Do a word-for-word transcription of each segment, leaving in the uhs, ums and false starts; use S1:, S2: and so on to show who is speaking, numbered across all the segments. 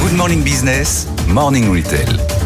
S1: Good Morning Business, Morning Retail.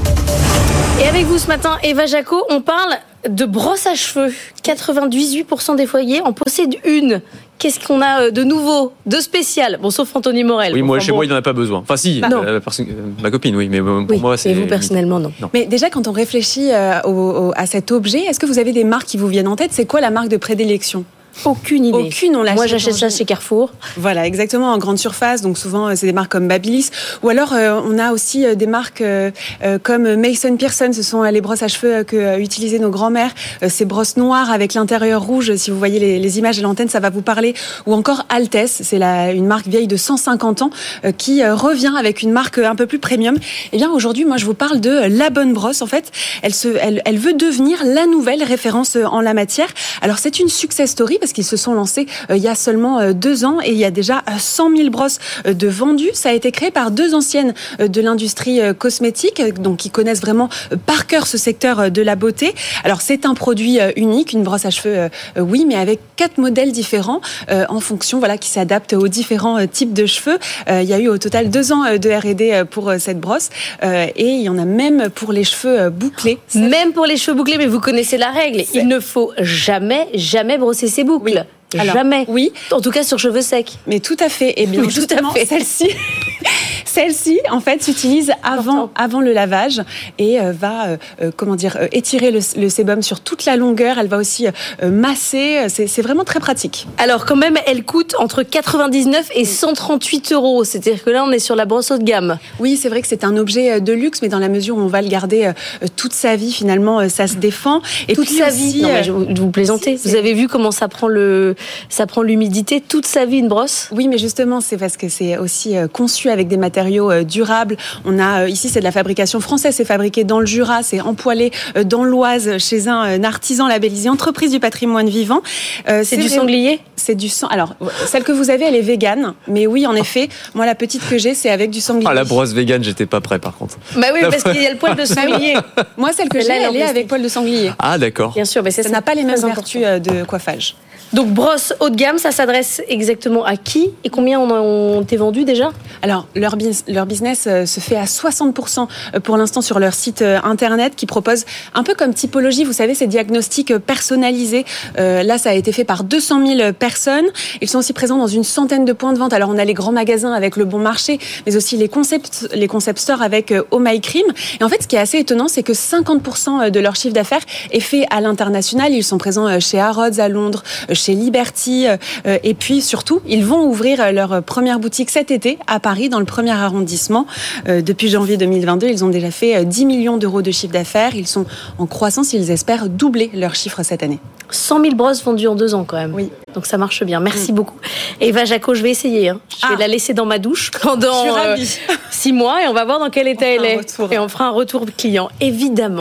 S2: Et avec vous ce matin, Eva Jaco, on parle de brosse à cheveux. quatre-vingt-dix-huit pour cent des foyers en possèdent une. Qu'est-ce qu'on a de nouveau, de spécial? Bon, sauf Anthony Morel.
S3: Oui, moi,
S2: enfin,
S3: chez
S2: bon.
S3: moi, il n'en a pas besoin. Enfin, si,
S2: bah,
S3: euh, parce, euh, ma copine, oui, mais pour
S2: oui,
S3: moi, c'est...
S2: Et vous, personnellement, non.
S3: non.
S4: Mais déjà, quand on réfléchit euh, au, au, à cet objet, est-ce que vous avez des marques qui vous viennent en tête? C'est quoi la marque de prédilection?
S2: Aucune idée.
S4: Aucune, on l'achète.
S2: Moi, j'achète ça chez Carrefour.
S4: Voilà, exactement, en grande surface. Donc souvent, c'est des marques comme Babyliss. Ou alors, euh, on a aussi euh, des marques euh, euh, comme Mason Pearson. Ce sont euh, les brosses à cheveux euh, que euh, utilisaient nos grands-mères. Euh, ces brosses noires avec l'intérieur rouge. Si vous voyez les, les images à l'antenne, ça va vous parler. Ou encore Altesse. C'est la, une marque vieille de cent cinquante ans euh, qui euh, revient avec une marque un peu plus premium. Eh bien, aujourd'hui, moi, je vous parle de La Bonne Brosse. En fait, elle, se, elle, elle veut devenir la nouvelle référence en la matière. Alors, c'est une success story parce qu'ils se sont lancés euh, il y a seulement euh, deux ans et il y a déjà euh, cent mille brosses euh, de vendues. Ça a été créé par deux anciennes euh, de l'industrie euh, cosmétique, euh, donc qui connaissent vraiment euh, par cœur ce secteur euh, de la beauté. Alors c'est un produit euh, unique, une brosse à cheveux, euh, euh, oui, mais avec quatre modèles différents euh, en fonction, voilà, qui s'adaptent aux différents euh, types de cheveux. Euh, il y a eu au total deux ans euh, de R et D euh, pour euh, cette brosse euh, et il y en a même pour les cheveux euh, bouclés.
S2: Même pour les cheveux bouclés, mais vous connaissez la règle.
S4: C'est...
S2: Il ne faut jamais, jamais brosser ses boucles.
S4: Oui. Alors,
S2: jamais.
S4: Oui.
S2: En tout cas sur cheveux secs.
S4: Mais tout à fait. Et bien,
S2: oui,
S4: justement,
S2: tout à fait.
S4: celle-ci, celle-ci, en fait, s'utilise avant, avant le lavage et euh, va, euh, comment dire, euh, étirer le, le sébum sur toute la longueur. Elle va aussi euh, masser. C'est, c'est vraiment très pratique.
S2: Alors, quand même, elle coûte entre quatre-vingt-dix-neuf et cent trente-huit euros. C'est-à-dire que là, on est sur la brosse haut de gamme.
S4: Oui, c'est vrai que c'est un objet de luxe, mais dans la mesure où on va le garder euh, toute sa vie, finalement, euh, ça se défend. Et
S2: toute
S4: puis
S2: sa
S4: aussi,
S2: vie. Non, mais je vous, vous plaisantez. Si, vous avez vu comment ça prend le Ça prend l'humidité toute sa vie, une brosse.
S4: Oui, mais justement, c'est parce que c'est aussi euh, conçu avec des matériaux euh, durables. On a euh, ici, c'est de la fabrication française, c'est fabriqué dans le Jura, c'est empoilé euh, dans l'Oise chez un, un artisan labellisé Entreprise du patrimoine vivant.
S2: Euh, c'est, c'est du ré... sanglier.
S4: C'est du sang. Alors, celle que vous avez, elle est végane, mais oui, en effet, moi la petite que j'ai, c'est avec du sanglier.
S3: Ah, la brosse végane, j'étais pas prêt par contre.
S2: Bah oui, parce qu'il y a le poil de sanglier.
S4: Moi, celle que j'ai,
S2: là,
S4: elle est avec poil de sanglier.
S3: Ah, d'accord.
S2: Bien sûr, mais ça,
S4: ça n'a pas les mêmes vertus de coiffage.
S2: Donc brosse haut de gamme, ça s'adresse exactement à qui et combien on ont été vendus déjà?
S4: Alors leur, leur business se fait à soixante pour cent pour l'instant sur leur site internet qui propose un peu comme typologie, vous savez, ces diagnostics personnalisés. Euh, là, ça a été fait par deux cent mille personnes. Ils sont aussi présents dans une centaine de points de vente. Alors on a les grands magasins avec Le Bon Marché, mais aussi les concept, les concept stores avec Oh My Cream. Et en fait, ce qui est assez étonnant, c'est que cinquante pour cent de leur chiffre d'affaires est fait à l'international. Ils sont présents chez Harrods à Londres, chez Liberty, euh, et puis surtout, ils vont ouvrir leur première boutique cet été à Paris, dans le premier arrondissement. Euh, depuis janvier deux mille vingt-deux, ils ont déjà fait dix millions d'euros de chiffre d'affaires. Ils sont en croissance, ils espèrent doubler leur chiffre cette année.
S2: cent mille brosses vendues en deux ans quand même.
S4: Oui.
S2: Donc ça marche bien. Merci mmh. beaucoup. Et Eva Jaco, je vais essayer. Hein. Je vais ah. la laisser dans ma douche pendant euh, six mois et on va voir dans quel état elle est. Et on fera un retour client, évidemment.